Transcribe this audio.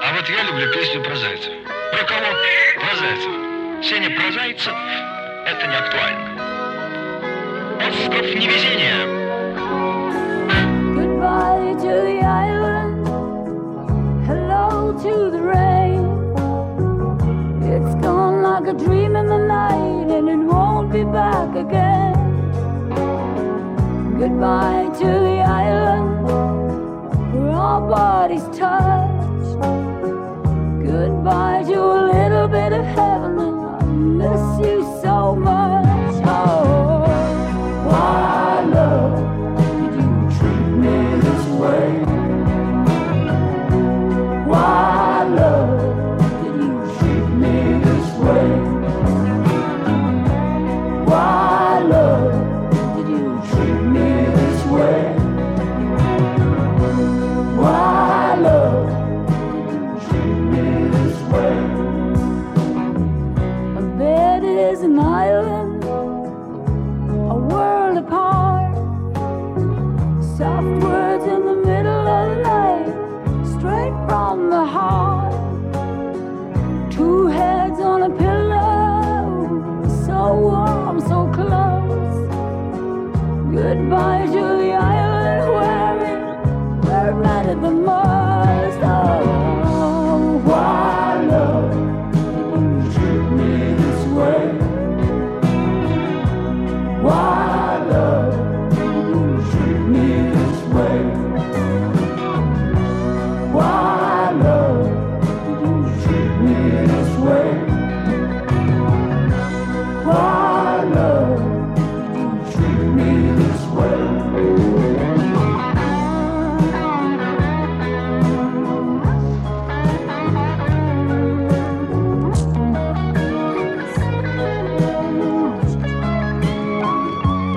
А вот я люблю песню про зайцев. Про кого? Про зайцев. Сеня, про зайцев это не актуально. Остров невезения. Goodbye to the island. Hello to the rain. It's gone like a dream in the night, and it won't be back again. Goodbye to the island where our bodies touch. Goodbye to a little bit of heaven, and I miss you so much. Oh, why, love, did you treat me this way? Why, love, did you treat me this way? Why, love, did you treat me this way? Why, love, did you treat me this way? A bed is an island, a world apart. Soft words in the middle of the night, straight from the heart. Two heads on a pillow, so warm, so close. Goodbye to the island where it mattered the most. Oh, why?